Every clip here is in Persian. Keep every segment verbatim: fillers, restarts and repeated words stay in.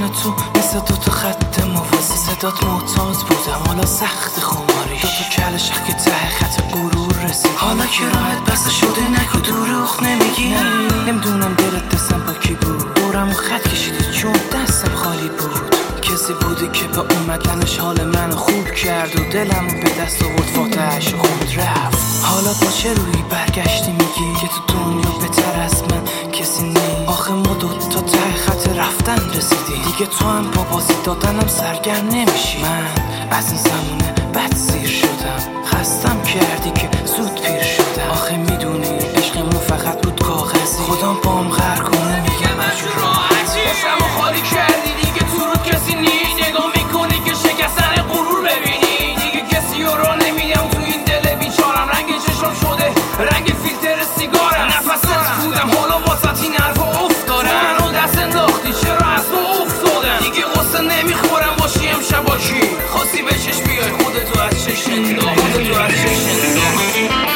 تو مثل دوتا خط موازی، صدات معتاد بودم حالا سخت خماری، دوتا کلش که ته خط غرور رسید. حالا که راحت بسته شده نکو دروغ نمیگی، نمیدونم دلت دستم با کی بود، دورم خط کشیدی چون دستم خالی بود. کسی بودی که به اومدنش حال منو خوب کرد و دلمو به دست آورد، فاتحه‌شو خوند رفت. حالا با چه روی برگشتی میگی که تو دنیا بهتر از من کسی نی؟ آخه ما دوتا ته خط رفتن رسیدی، دیگه تو هم با بازی دادنم سرگرم نمیشی. من از این زمونه بد سیر شدم، خستم کردی که زود پیر شدم. آخه میدونی عشقمون فقط بود کاغذی، خودم بام غر کنه میگم از راحتی. باشم خالی کردی دیگه تو رو کسی نی، نگاه میکنی که شکستن غرور ببینی. دیگه کسی رو را نمیدم تو این دل بیچارم، رنگ چشم شده رنگ فیلتر سیگارم. نفست بودم حالا واسط این حرفا افتادم، منو دست انداختی چرا از تو افتادم. دیگه قصه نمیخورم باشی امشب با کی، خواستی به چشم بیای خودتو از چشم انداخت، خودتو از چشم انداخت.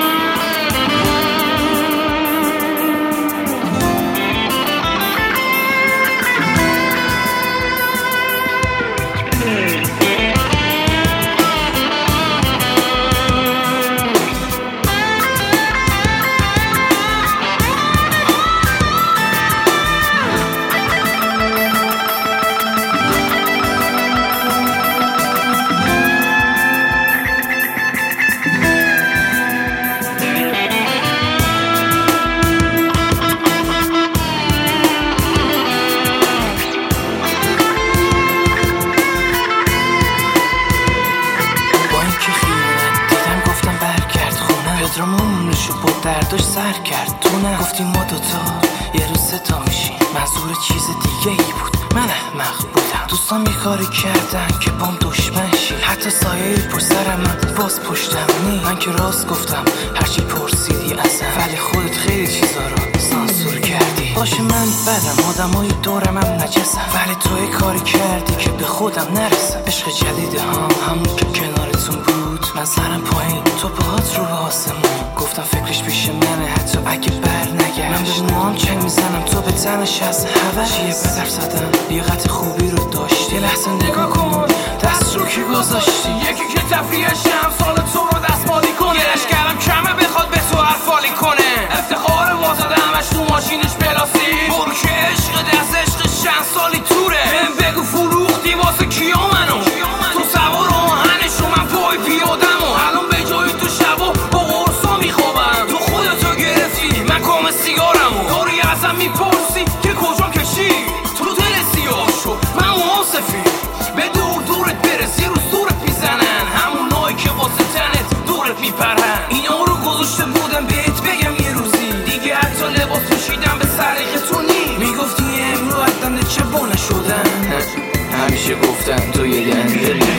پدرامونشو با درداش سر کرد، تو نه گفتی ما دوتا یه روز ستا میشیم. منظور چیز دیگه ای بود، من احمق بودم. دوستان یه کاری کردن که بام دشمن شی، حتی سایه پر سرم من باز پشتم نی. من که راست گفتم هرچی پرسیدی ازم، ولی خودت خیلی چیزا رو سانسور کردی. باشه من بدم، آدمای دورم هم نجسم، ولی تو یه کاری کردی که به خودم نرسم. عشق جدیده ها همون که کنارتون بود، من سرم پایین تو پاهات رو به آسمون. گفتم فکرش پیش منه حتی اگه بر نگشت. من به موام چنگ میزنم تو به تنش از هوش. یه بدر زدن لیاقت خوبی رو داشتی، یه لحظه نگاه کن دست رو کی گذاشتی. یکی که تفریحشم سال تو رو دستمالی کنه، گرش کردم کمه بخواد به تو حرفالی کنه. افتخار واسه همش تو ماشینش پلاسی، برو که عشق دست عشق چند سالی توره. بهم بگو فروختی واسه کیا منو، تو سوار آهنش رو من پای پیادم و الان به جای تو شبا با قرصا میخوابم. تو خودتو گرفتی من کام سیگارمو، داری ازم میپرسی که کجا کشی. تو دل سیاه شو من موام سفید، به دور دورت برسی رو صورت میزنن، همونایی که واسه تنت دورت میپرن. اینا رو گذاشته بودم بهت بگم یه روزی، دیگه حتی لباس پوشیدم به سلیقه تو نی. میگفتی امرو حتما چه بانه شدن، همیشه گفتن تو یه گندری